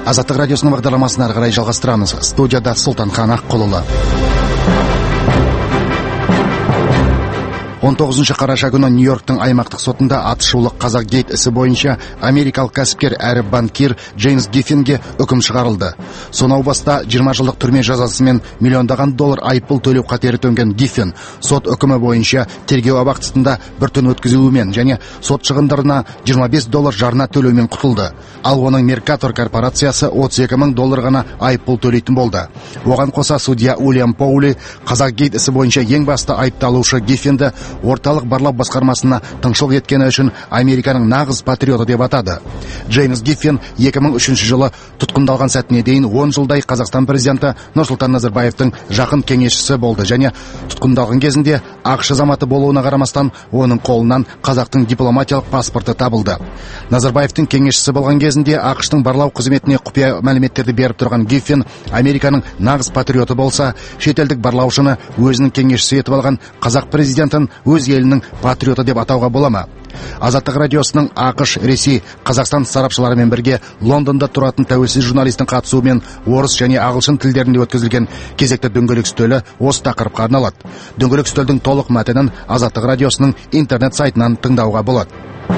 Азаттық радиосының бағдарламасын ары қарай жалғастырамыз. Студияда Сұлтанхан Аққұлұлы. 19 қараша күні Нью-Йорктың аймақтық сотында атышулы Қазақгейт ісі бойынша америкалық кәсіпкер әрі банкир Джеймс Гиффинге үкім шығарылды. Сонау баста 20 жылдық түрме жазасы мен миллиондаған доллар айыппұл төлеу қатері төнген Гиффин сот үкімі бойынша тергеу абақтысында бір түн өткізуімен және сот шығындарына $25 жарна төлеумен құтылды. Ал оның Меркатор корпорациясы $32,000 ғана айыппұл төлейтін болды. Оған қоса судья Уильям Поули Қазақгейт ісі бойынша ең басты айыпталушы Гиффинді орталық барлау басқармасына тыңшылық еткені үшін Американың нағыз патриоты деп атады. Джеймс Гиффин 2003 жылы тұтқындалған сәтіне дейін 10 жылдай Қазақстан президенті Нұрсұлтан Назарбаевтың жақын кеңесшісі болды және тұтқындалған кезінде ақш азаматы болуына қарамастан оның қолынан қазақтың дипломатиялық паспорты табылды. Назарбаевтың кеңесшісі болған кезінде ақштың барлау қызметіне құпия мәліметтерді беріп тұрған Гиффин Американың нағыз патриоты болса, шетелдік барлаушыны өзінің кеңесшісі етіп алған қазақ президентін өз елінің патриоты деп атауға бола ма? Азаттық радиосының ақш, Ресей, Қазақстан сарапшыларымен бірге Лондонда тұратын тәуелсіз журналистің қатысуымен орыс және ағылшын тілдерінде өткізілген кезекті дөңгелек үстелі осы тақырыпқа арналады. Дөңгелек үстелдің толық мәтінін Азаттық радиосының интернет сайтынан тыңдауға болады.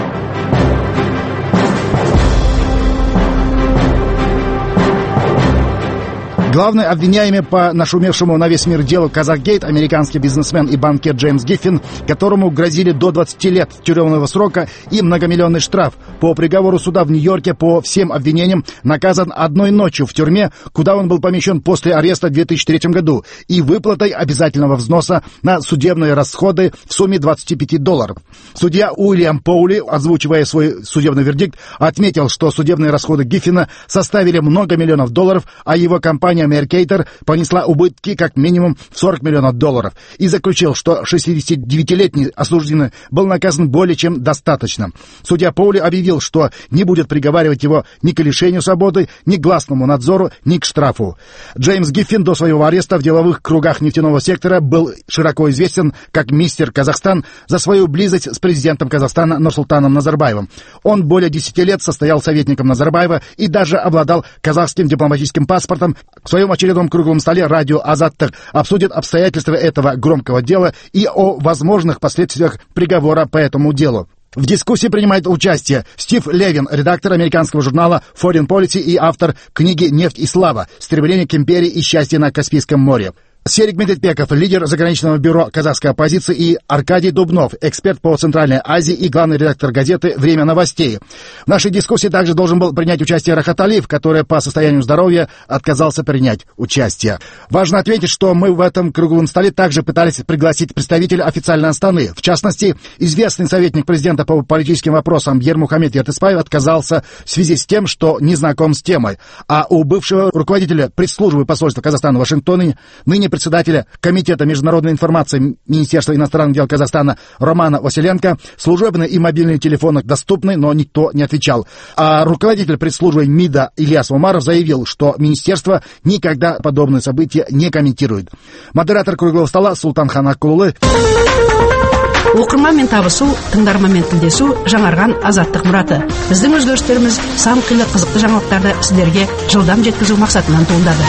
Главный обвиняемый по нашумевшему на весь мир делу Казахгейт, американский бизнесмен и банкир Джеймс Гиффин, которому грозили до 20 лет тюремного срока и многомиллионный штраф, по приговору суда в Нью-Йорке по всем обвинениям наказан одной ночью в тюрьме, куда он был помещен после ареста в 2003 году, и выплатой обязательного взноса на судебные расходы в сумме $25. Судья Уильям Поули, озвучивая свой судебный вердикт, отметил, что судебные расходы Гиффина составили много миллионов долларов, а его компания Меркатор понесла убытки как минимум в $40 миллионов и заключил, что 69-летний осужденный был наказан более чем достаточно. Судья Поули объявил, что не будет приговаривать его ни к лишению свободы, ни к гласному надзору, ни к штрафу. Джеймс Гиффин до своего ареста в деловых кругах нефтяного сектора был широко известен как мистер Казахстан за свою близость с президентом Казахстана Нурсултаном Назарбаевым. Он более 10 лет состоял советником Назарбаева и даже обладал казахским дипломатическим паспортом. В своем очередном круглом столе радио «Азаттық» обсудит обстоятельства этого громкого дела и о возможных последствиях приговора по этому делу. В дискуссии принимает участие Стив Левин, редактор американского журнала Foreign Policy и автор книги «Нефть и слава. Стремление к империи и счастье на Каспийском море». Серик Медведбеков, лидер заграничного бюро казахской оппозиции, и Аркадий Дубнов, эксперт по Центральной Азии и главный редактор газеты «Время новостей». В нашей дискуссии также должен был принять участие Рахат Алиев, который по состоянию здоровья отказался принять участие. Важно отметить, что мы в этом круглом столе также пытались пригласить представителя официальной Астаны. В частности, известный советник президента по политическим вопросам Ермухамед Ертыспаев отказался в связи с тем, что не знаком с темой. А у бывшего руководителя пресс-службы посольства Казахстана в Вашингтоне, ныне председателя Комитета международной информации Министерства иностранных дел Казахстана Романа Василенко служебные и мобильные телефоны доступны, но никто не отвечал. А руководитель пресс-службы МИДа Ильяс Умаров заявил, что министерство никогда подобные события не комментирует. Модератор круглого стола Сұлтанхан Аққұлұлы. Оқырманмен табысу, тыңдарманмен тілдесу жаңарған азаттық мұраты. Біздің өзгерістеріміз сан қилы қызықты жаңалықтарды сіздерге жылдам жеткізу мақсатынан туындады.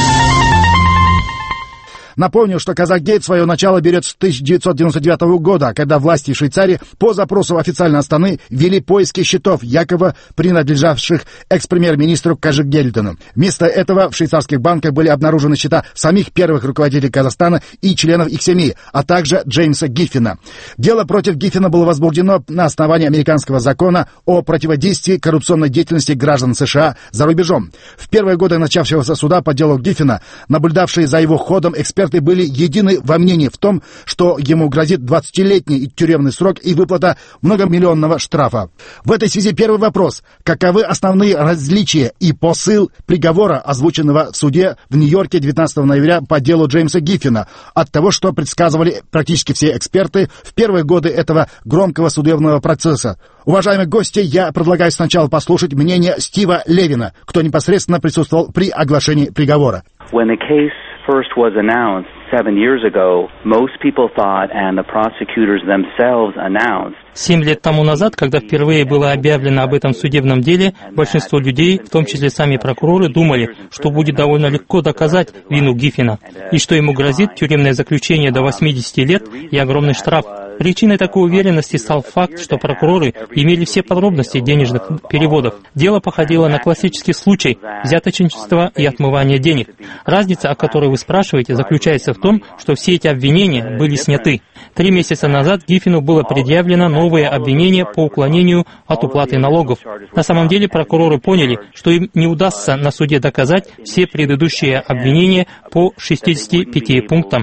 Напомню, что Казахгейт свое начало берет с 1999 года, когда власти Швейцарии по запросу официальной Астаны вели поиски счетов, якобы принадлежавших экс-премьер-министру Кожегельдену. Вместо этого в швейцарских банках были обнаружены счета самих первых руководителей Казахстана и членов их семей, а также Джеймса Гиффина. Дело против Гиффина было возбуждено на основании американского закона о противодействии коррупционной деятельности граждан США за рубежом. В первые годы начавшегося суда по делу Гиффина, наблюдавшие за его ходом эксперты были едины во мнении в том, что ему грозит 20-летний тюремный срок и выплата многомиллионного штрафа. В этой связи первый вопрос. Каковы основные различия и посыл приговора, озвученного в суде в Нью-Йорке 19 ноября по делу Джеймса Гиффина, от того, что предсказывали практически все эксперты в первые годы этого громкого судебного процесса? Уважаемые гости, я предлагаю сначала послушать мнение Стива Левина, кто непосредственно присутствовал при оглашении приговора. first was announced 7 years ago, most people thought, and the prosecutors themselves announced, 7 лет тому назад, когда впервые было объявлено об этом судебном деле, большинство людей, в том числе сами прокуроры, думали, что будет довольно легко доказать вину Гиффина, и что ему грозит тюремное заключение до 80 лет и огромный штраф. Причиной такой уверенности стал факт, что прокуроры имели все подробности денежных переводов. Дело походило на классический случай взяточничества и отмывания денег. Разница, о которой вы спрашиваете, заключается в том, что все эти обвинения были сняты. 3 месяца назад Гиффину было предъявлено новое обвинение по уклонению от уплаты налогов. На самом деле прокуроры поняли, что им не удастся на суде доказать все предыдущие обвинения по 65 пунктам.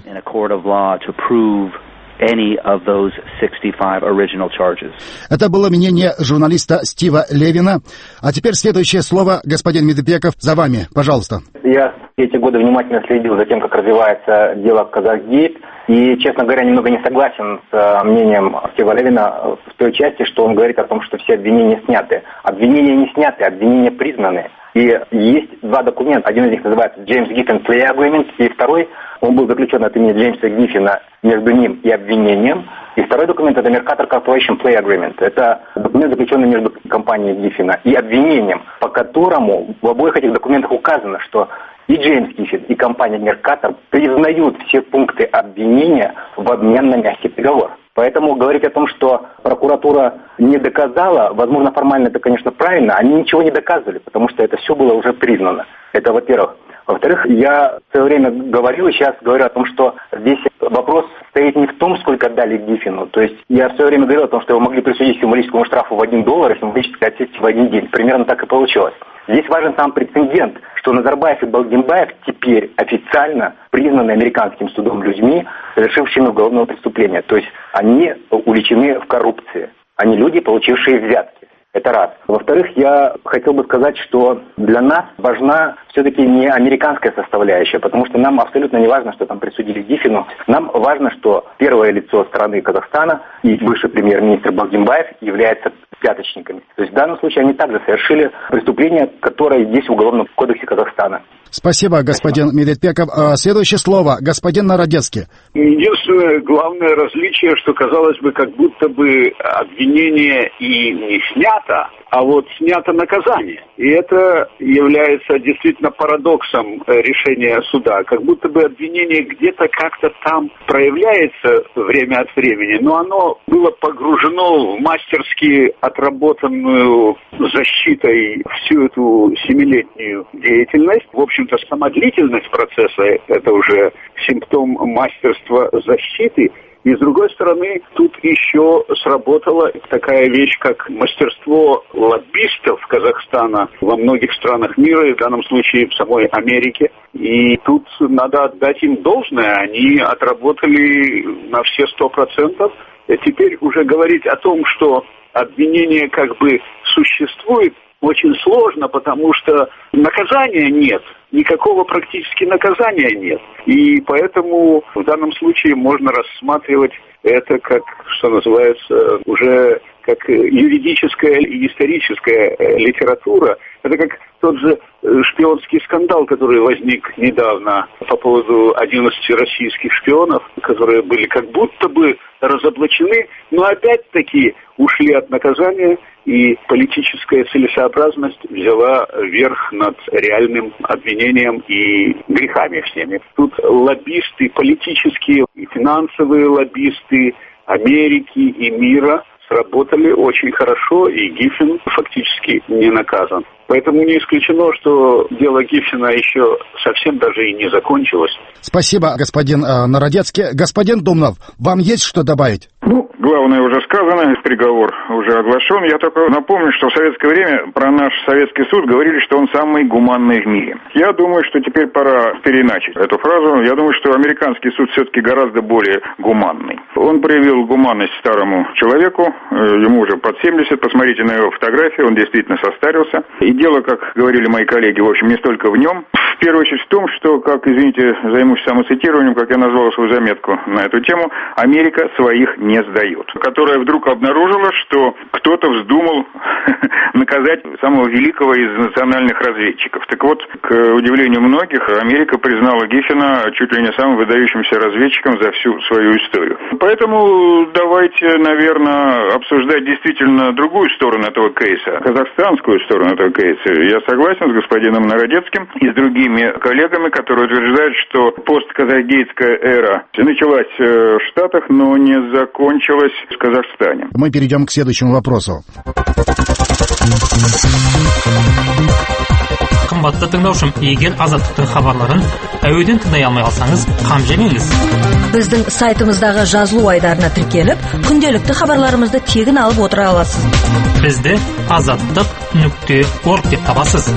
Это было мнение журналиста Стива Левина. А теперь следующее слово, господин Медведпеков, за вами, пожалуйста. Я эти годы внимательно следил за тем, как развивается дело Казахгейт. И, честно говоря, немного не согласен с мнением Стива Левина в той части, что он говорит о том, что все обвинения сняты. Обвинения не сняты, обвинения признаны. И есть 2 документа. Один из них называется James Giffen Plea Agreement, и второй, он был заключен от имени Джеймса Гиффина между ним и обвинением. И второй документ — это Mercator Corporation Plea Agreement. Это документ, заключенный между компанией Гиффина и обвинением, по которому в обоих этих документах указано, что и Джеймс Гиффин, и компания Mercator признают все пункты обвинения в обмен на мягкий приговор. Поэтому говорить о том, что прокуратура не доказала, возможно, формально это, конечно, правильно, они ничего не доказывали, потому что это все было уже признано. Это во-первых. Во-вторых, я в свое время говорил и сейчас говорю о том, что здесь вопрос стоит не в том, сколько дали Гиффину. То есть я в свое время говорил о том, что его могли присудить символическому штрафу в $1 и символически отсесть в один день. Примерно так и получилось. Здесь важен сам прецедент, что Назарбаев и Балгинбаев теперь официально признаны американским судом людьми, совершившими уголовное преступление. То есть они уличены в коррупции. Они люди, получившие взятки. Это раз. Во-вторых, я хотел бы сказать, что для нас важна все-таки не американская составляющая, потому что нам абсолютно не важно, что там присудили Гиффину. Нам важно, что первое лицо страны Казахстана и бывший премьер-министр Балгинбаев являются взяточниками. То есть в данном случае они также совершили преступление, которое есть в Уголовном кодексе Казахстана. Спасибо, господин Медведпеков. Следующее слово, господин Народецкий. Единственное главное различие, что казалось бы, как будто бы обвинение и не снято, а вот снято наказание. И это является действительно парадоксом решения суда. Как будто бы обвинение где-то как-то там проявляется время от времени, но оно было погружено в мастерски отработанную защитой всю эту 7-летнюю деятельность. В общем-то, сама длительность процесса – это уже симптом мастерства защиты. И, с другой стороны, тут еще сработала такая вещь, как мастерство лоббистов Казахстана во многих странах мира, и в данном случае в самой Америке. И тут надо отдать им должное. Они отработали на все 100%. И теперь уже говорить о том, что обвинение как бы существует, очень сложно, потому что наказания нет. Никакого практически наказания нет. И поэтому в данном случае можно рассматривать это как, что называется, уже как юридическая и историческая литература. Это как тот же шпионский скандал, который возник недавно по поводу 11 российских шпионов, которые были как будто бы разоблачены, но опять-таки ушли от наказания, и политическая целесообразность взяла верх над реальным обвинением и грехами всеми. Тут лоббисты, политические и финансовые лоббисты Америки и мира сработали очень хорошо, и Гиффин фактически не наказан. Поэтому не исключено, что дело Гиффина еще совсем даже и не закончилось. Спасибо, господин Народецкий. Господин Думнов, вам есть что добавить? Главное уже сказано, приговор уже оглашен. Я только напомню, что в советское время про наш советский суд говорили, что он самый гуманный в мире. Я думаю, что теперь пора переначить эту фразу. Я думаю, что американский суд все-таки гораздо более гуманный. Он проявил гуманность старому человеку, ему уже под 70, посмотрите на его фотографии, он действительно состарился. И дело, как говорили мои коллеги, в общем, не столько в нем. В первую очередь в том, что, как, извините, займусь самоцитированием, как я назвал свою заметку на эту тему, Америка своих не не сдает, которая вдруг обнаружила, что кто-то вздумал наказать самого великого из национальных разведчиков. Так вот, к удивлению многих, Америка признала Гиффена чуть ли не самым выдающимся разведчиком за всю свою историю. Поэтому давайте, наверное, обсуждать действительно другую сторону этого кейса, казахстанскую сторону этого кейса. Я согласен с господином Народецким и с другими коллегами, которые утверждают, что постказахгейтская эра началась в Штатах, но не закончилась в Казахстане. Мы перейдем к следующему вопросу. Қымбатты тыңдаушым, егер азаттықтың хабарларын әуеден тыңдай алмай қалсаңыз, қам жемеңіз. Біздің сайтымыздағы жазылу айдарына тіркеліп, күнделікті хабарларымызды тегін алып отыра аласыз. Бізді azаттық.org деп табасыз.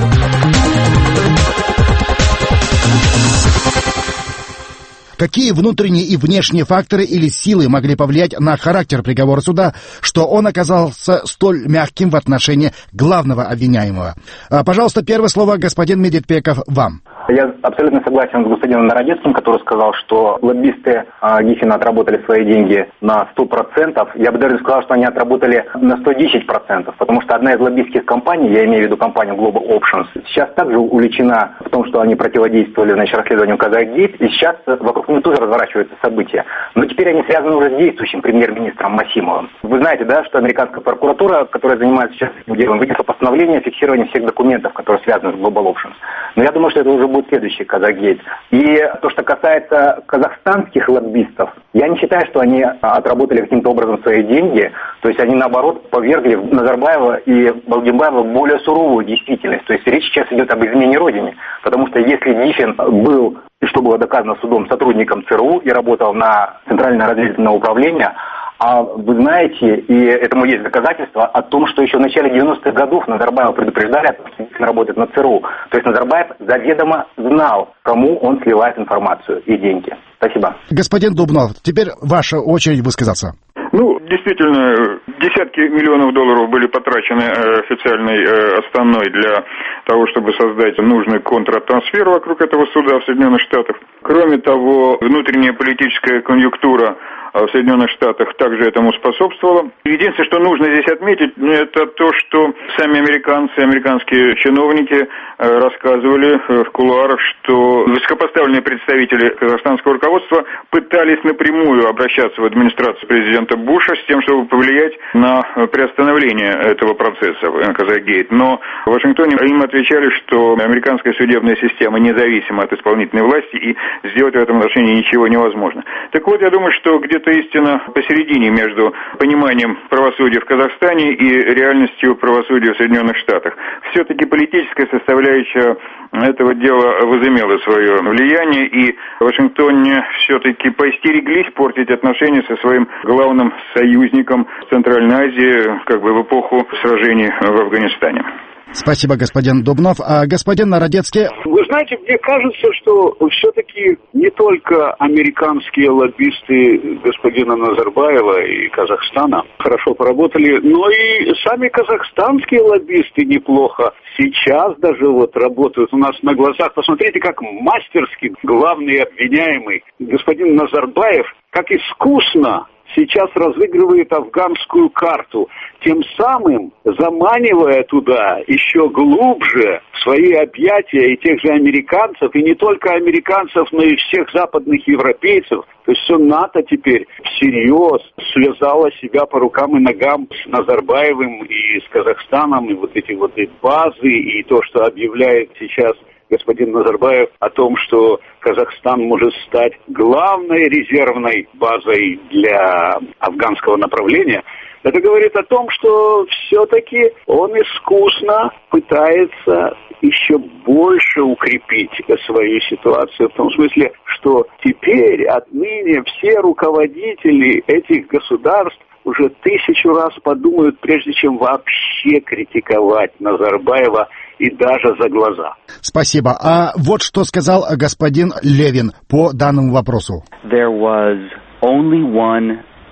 Какие внутренние и внешние факторы или силы могли повлиять на характер приговора суда, что он оказался столь мягким в отношении главного обвиняемого? Пожалуйста, первое слово, господин Медетбеков, вам. Я абсолютно согласен с господином Народецким, который сказал, что лоббисты Гиффена отработали свои деньги на 100%. Я бы даже сказал, что они отработали на 110%, потому что одна из лоббистских компаний, я имею в виду компанию Global Options, сейчас также увлечена в том, что они противодействовали расследованию Казахгейт, и сейчас вокруг них тоже разворачиваются события. Но теперь они связаны уже с действующим премьер-министром Масимовым. Вы знаете, да, что американская прокуратура, которая занимается сейчас этим делом, вынесла постановление о фиксировании всех документов, которые связаны с Global Options. Но я думаю, что это уже будет следующий Казахгейт. И то, что касается казахстанских лоббистов, я не считаю, что они отработали каким-то образом свои деньги. То есть они, наоборот, повергли Назарбаева и Балгимбаева в более суровую действительность. То есть речь сейчас идет об измене Родине. Потому что если Гиффен был, и что было доказано судом, сотрудником ЦРУ и работал на Центральное разведывательное управление, а вы знаете, и этому есть доказательства о том, что еще в начале 90-х годов Назарбаева предупреждали о том, что Гиффен работает на ЦРУ. То есть Назарбаев заведомо знал, кому он сливает информацию и деньги. Спасибо. Господин Дубнов, теперь ваша очередь высказаться. Действительно, десятки миллионов долларов были потрачены официальной Астаной для того, чтобы создать нужный контртрансфер вокруг этого суда в Соединенных Штатах. Кроме того, внутренняя политическая конъюнктура в Соединенных Штатах также этому способствовала. Единственное, что нужно здесь отметить, это то, что сами американцы, американские чиновники рассказывали в кулуарах, что высокопоставленные представители казахстанского руководства пытались напрямую обращаться в администрацию президента Буша с тем, чтобы повлиять на приостановление этого процесса Казахгейт. Но в Вашингтоне им отвечали, что американская судебная система независима от исполнительной власти и сделать в этом отношении ничего невозможно. Так вот, я думаю, что где-то истина посередине между пониманием правосудия в Казахстане и реальностью правосудия в Соединенных Штатах. Все-таки политическая составляющая этого дела возымела свое влияние, и в Вашингтоне все-таки поостереглись портить отношения со своим главным союзником в Центральной Азии, как бы в эпоху сражений в Афганистане. Спасибо, господин Дубнов. А господин Народецкий? Вы знаете, мне кажется, что все-таки не только американские лоббисты господина Назарбаева и Казахстана хорошо поработали, но и сами казахстанские лоббисты неплохо сейчас даже работают у нас на глазах. Посмотрите, как мастерски главный обвиняемый господин Назарбаев, как искусно сейчас разыгрывает афганскую карту, тем самым заманивая туда еще глубже в свои объятия и тех же американцев, и не только американцев, но и всех западных европейцев. То есть все НАТО теперь всерьез связало себя по рукам и ногам с Назарбаевым и с Казахстаном, и эти базы, и то, что объявляет сейчас господин Назарбаев о том, что Казахстан может стать главной резервной базой для афганского направления, это говорит о том, что все-таки он искусно пытается еще больше укрепить свою ситуацию. В том смысле, что теперь отныне все руководители этих государств уже 1000 раз подумают, прежде чем вообще критиковать Назарбаева и даже за глаза. Спасибо. А вот что сказал господин Левин по данному вопросу. There was only one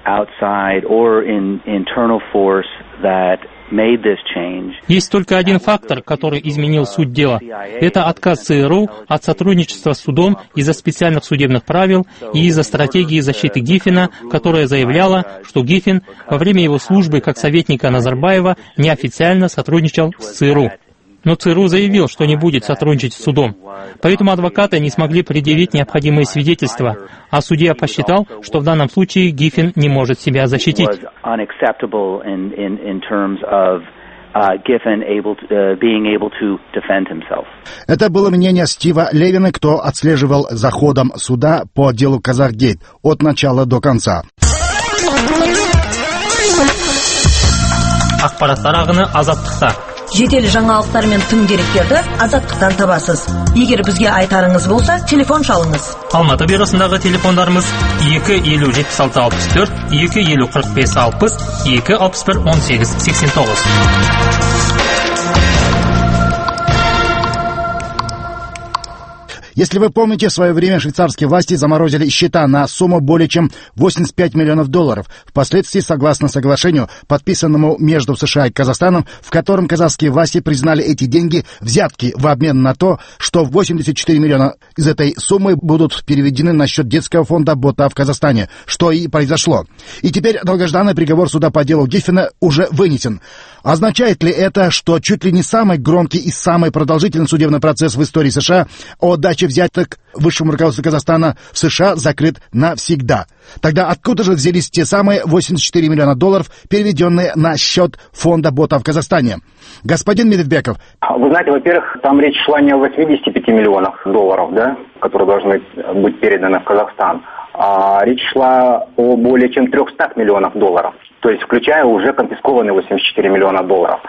outside or internal force that made this change. Есть только один фактор, который изменил суть дела. Это отказ ЦРУ от сотрудничества с судом из-за специальных судебных правил и из-за стратегии защиты Гиффина, которая заявляла, что Гиффин во время его службы как советника Назарбаева неофициально сотрудничал с ЦРУ. Но ЦРУ заявил, что не будет сотрудничать с судом. Поэтому адвокаты не смогли предъявить необходимые свидетельства, а судья посчитал, что в данном случае Гиффин не может себя защитить. Это было мнение Стива Левина, кто отслеживал за ходом суда по делу Казахгейт от начала до конца. Ақпараттар ағыны азаттықта. Жедел жаңалықтар мен тың деректерді азаттықтан табасыз. Егер бізге айтарыңыз болса, телефон шалыңыз. Алматы бюросындағы телефондарымыз 250-76-64, 250-45-60, 261-18-89. Если вы помните, в свое время швейцарские власти заморозили счета на сумму более чем $85 миллионов. Впоследствии, согласно соглашению, подписанному между США и Казахстаном, в котором казахские власти признали эти деньги взятки в обмен на то, что 84 миллиона из этой суммы будут переведены на счет детского фонда БОТА в Казахстане, что и произошло. И теперь долгожданный приговор суда по делу Гиффина уже вынесен. Означает ли это, что чуть ли не самый громкий и самый продолжительный судебный процесс в истории США о даче взяток высшему руководству Казахстана в США закрыт навсегда? Тогда откуда же взялись те самые $84 миллиона, переведенные на счет фонда БОТА в Казахстане? Господин Медведбеков. Вы знаете, во-первых, там речь шла не о 85 миллионах долларов, да, которые должны быть переданы в Казахстан, а речь шла о более чем 300 миллионах долларов. То есть включая уже конфискованные $84 миллиона.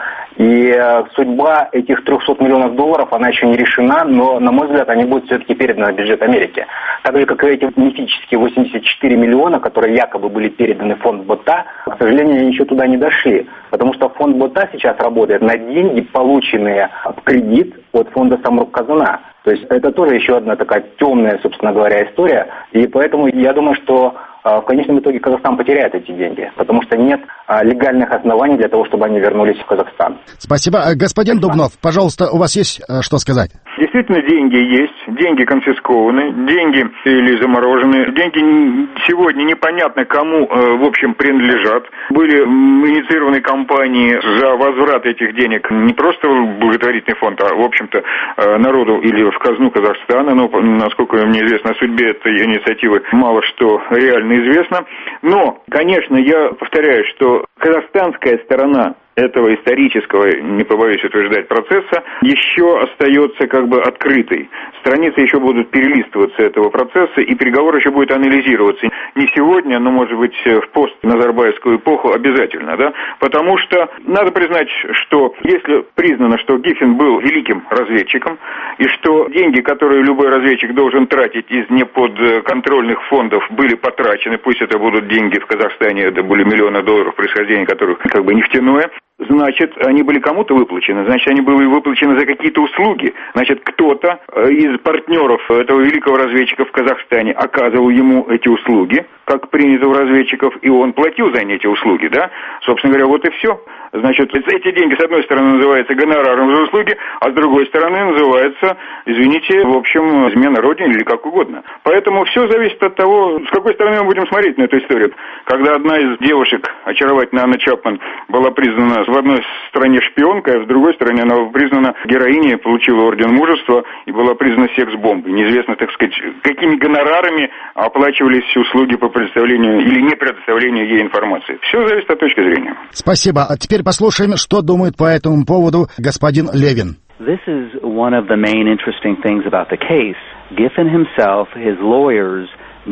И судьба этих 300 миллионов долларов, она еще не решена, но, на мой взгляд, они будут все-таки переданы в бюджет Америки. Так же, как и эти мифические 84 миллиона, которые якобы были переданы в фонд БОТА, к сожалению, они еще туда не дошли. Потому что фонд БОТА сейчас работает на деньги, полученные в кредит от фонда Самрук-Казана. То есть это тоже еще одна такая темная, собственно говоря, история. И поэтому я думаю, что в конечном итоге Казахстан потеряет эти деньги, потому что нет легальных оснований для того, чтобы они вернулись в Казахстан. Спасибо. Господин Дубнов, пожалуйста, у вас есть что сказать? Действительно, деньги есть, деньги конфискованы, деньги или заморожены, деньги сегодня непонятно кому, в общем, принадлежат. Были инициированы кампании за возврат этих денег не просто в благотворительный фонд, а, в общем-то, народу или в казну Казахстана. Но, насколько мне известно, о судьбе этой инициативы мало что реально известно. Но, конечно, я повторяю, что казахстанская сторона этого исторического, не побоюсь утверждать, процесса еще остается как бы открытой. Страницы еще будут перелистываться этого процесса, и переговор еще будет анализироваться. Не сегодня, но, может быть, в пост-назарбаевскую эпоху обязательно, да? Потому что надо признать, что если признано, что Гиффин был великим разведчиком, и что деньги, которые любой разведчик должен тратить из неподконтрольных фондов, были потрачены, пусть это будут деньги в Казахстане, это были миллионы долларов, происхождения которых как бы нефтяное, значит, они были кому-то выплачены, значит, они были выплачены за какие-то услуги. Значит, кто-то из партнеров этого великого разведчика в Казахстане оказывал ему эти услуги, как принято у разведчиков, и он платил за эти услуги, да? Собственно говоря, вот и все. Значит, эти деньги, с одной стороны, называются гонораром за услуги, а с другой стороны, называются, извините, в общем, измена родине или как угодно. Поэтому все зависит от того, с какой стороны мы будем смотреть на эту историю. Когда одна из девушек, очаровательная Анна Чапман, была признана в одной стране шпионкой, а в другой стране она была признана героиней, получила орден мужества и была признана секс-бомбой. Неизвестно, так сказать, какими гонорарами оплачивались услуги по предоставлению или не предоставлению ей информации. Все зависит от точки зрения. Спасибо. А теперь послушаем, что думает по этому поводу господин Левин. This is one of the main interesting things about the case. Giffen himself, his lawyers,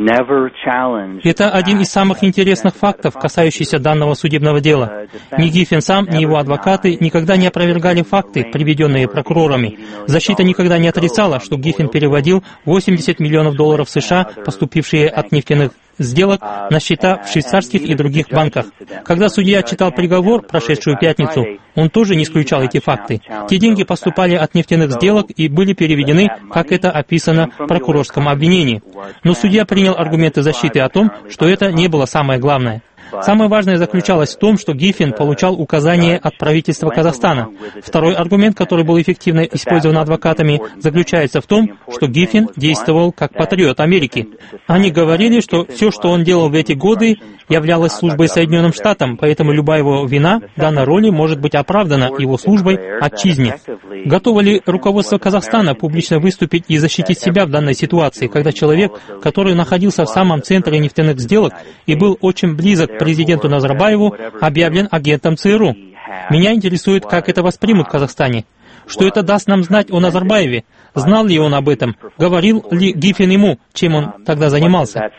это один из самых интересных фактов, касающихся данного судебного дела. Ни Гиффин сам, ни его адвокаты никогда не опровергали факты, приведенные прокурорами. Защита никогда не отрицала, что Гиффин переводил $80 миллионов США, поступившие от нефтяных сделок, на счета в швейцарских и других банках. Когда судья читал приговор, прошедшую пятницу, он тоже не исключал эти факты. Те деньги поступали от нефтяных сделок и были переведены, как это описано в прокурорском обвинении. Но судья принял аргументы защиты о том, что это не было самое главное. Самое важное заключалось в том, что Гиффин получал указания от правительства Казахстана. Второй аргумент, который был эффективно использован адвокатами, заключается в том, что Гиффин действовал как патриот Америки. Они говорили, что все, что он делал в эти годы, являлось службой Соединенным Штатам, поэтому любая его вина в данной роли может быть оправдана его службой отчизне. Готово ли руководство Казахстана публично выступить и защитить себя в данной ситуации, когда человек, который находился в самом центре нефтяных сделок и был очень близок к президенту Назарбаеву, объявлен агентом ЦРУ? Меня интересует, как это воспримут в Казахстане. Что это даст нам знать о Назарбаеве? Знал ли он об этом? Говорил ли Гиффин ему, чем он тогда занимался?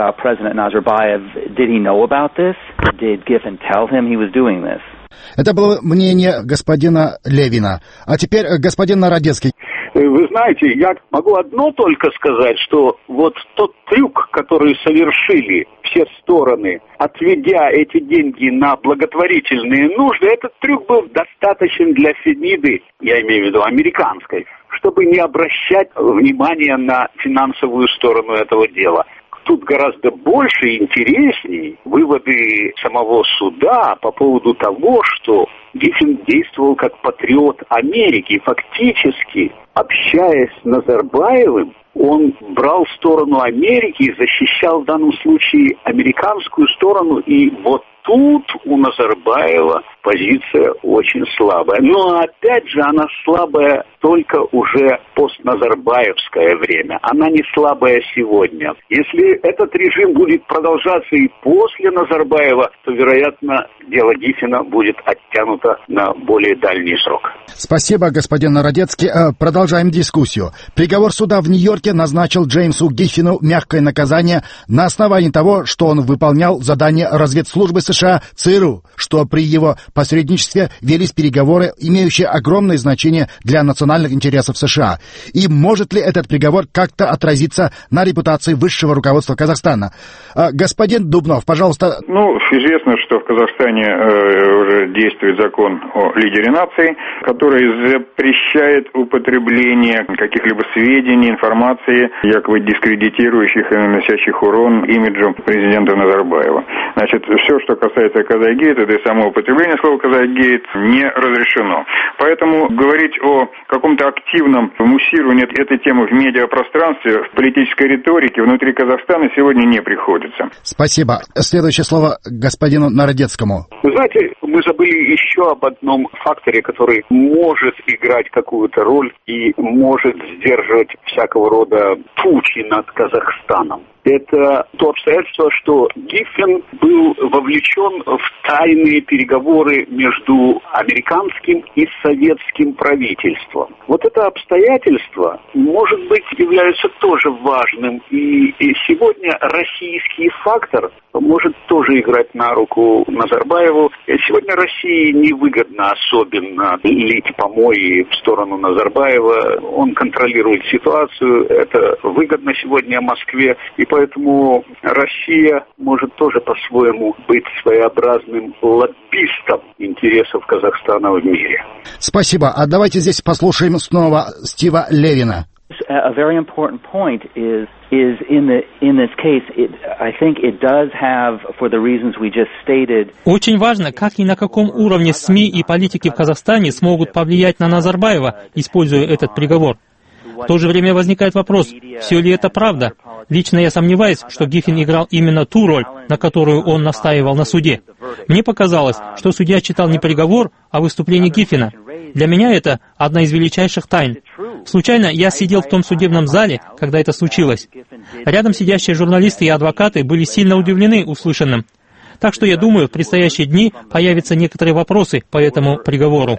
Это было мнение господина Левина. А теперь господин Народецкий. Вы знаете, я могу одно только сказать, что вот тот трюк, который совершили все стороны, отведя эти деньги на благотворительные нужды, этот трюк был достаточен для Фемиды, я имею в виду американской, чтобы не обращать внимания на финансовую сторону этого дела. Тут гораздо больше и интересней выводы самого суда по поводу того, что Гиффин действовал как патриот Америки. Фактически, общаясь с Назарбаевым, он брал сторону Америки и защищал в данном случае американскую сторону. И вот тут у Назарбаева позиция очень слабая. Но опять же, она слабая только уже постназарбаевское время. Она не слабая сегодня. Если этот режим будет продолжаться и после Назарбаева, то, вероятно, дело Гиффина будет оттянуто на более дальний срок. Спасибо, господин Народецкий. Продолжаем дискуссию. Приговор суда в Нью-Йорке назначил Джеймсу Гиффину мягкое наказание на основании того, что он выполнял задание разведслужбы США ЦРУ, что при его посредничестве велись переговоры, имеющие огромное значение для национальных интересов США. И может ли этот приговор как-то отразиться на репутации высшего руководства Казахстана? Господин Дубнов, пожалуйста. Известно, что в Казахстане уже действует закон о лидере нации, который запрещает употребление каких-либо сведений, информации, якобы дискредитирующих и наносящих урон имиджу президента Назарбаева. Значит, все, что касается Казахгейта, да и само употребление слова Казахгейт не разрешено. Поэтому говорить о каком-то активном муссировании этой темы в медиапространстве, в политической риторике внутри Казахстана сегодня не приходится. Спасибо. Следующее слово господину Народецкому. Вы знаете, мы забыли еще об одном факторе, который может играть какую-то роль и может сдерживать всякого рода тучи над Казахстаном. Это то обстоятельство, что Гиффин был вовлечен в тайные переговоры между американским и советским правительством. Вот это обстоятельство, может быть, является тоже важным. И сегодня российский фактор может тоже играть на руку Назарбаеву. Сегодня России невыгодно особенно лить помои в сторону Назарбаева. Он контролирует ситуацию. Это выгодно сегодня Москве. И поэтому Россия может тоже по-своему быть своеобразным лоббистом интересов Казахстана в мире. Спасибо. А давайте здесь послушаем снова Стива Левина. A very important point is in this case, I think it does have, for the reasons we just stated. Очень важно, как и на каком уровне СМИ и политики в Казахстане смогут повлиять на Назарбаева, используя этот приговор. В то же время возникает вопрос, все ли это правда? Лично я сомневаюсь, что Гиффин играл именно ту роль, на которую он настаивал на суде. Мне показалось, что судья читал не приговор, а выступление Гиффина. Для меня это одна из величайших тайн. Случайно я сидел в том судебном зале, когда это случилось. Рядом сидящие журналисты и адвокаты были сильно удивлены услышанным. Так что я думаю, в предстоящие дни появятся некоторые вопросы по этому приговору.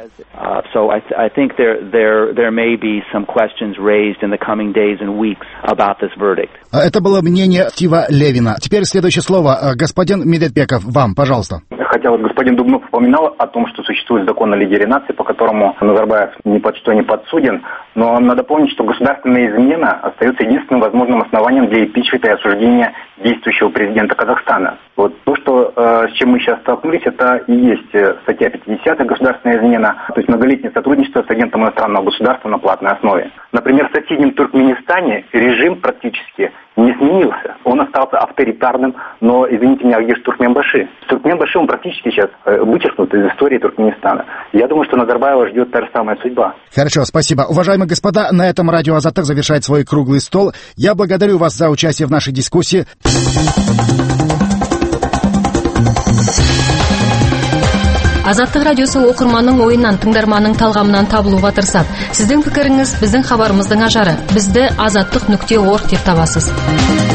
Это было мнение Стива Левина. Теперь следующее слово. Господин Медетбеков, вам, пожалуйста. Хотя вот господин Дубнов упоминал о том, что существует закон о лидере нации, по которому Назарбаев ни под что не подсуден, но надо помнить, что государственная измена остается единственным возможным основанием для импичмента и осуждения действующего президента Казахстана. Вот то, что, с чем мы сейчас столкнулись, это и есть статья 50 государственная измена, то есть многолетнее сотрудничество с агентом иностранного государства на платной основе. Например, в соседнем Туркменистане режим практически не сменился. Он остался авторитарным, но, извините меня, где же Туркменбаши? Туркменбаши, он практически сейчас вычеркнут из истории Туркменистана. Я думаю, что Назарбаева ждет та же самая судьба. Хорошо, спасибо. Уважаемые господа, на этом радио Азаттык завершает свой круглый стол. Я благодарю вас за участие в нашей дискуссии. Азаттык радиосы оқырманның ойынан, тыңдарманның талғамынан табылуға тырысады. Сіздің пікіріңіз біздің хабарымыздың ажары. Бізді azatlyk.org деп табасыз.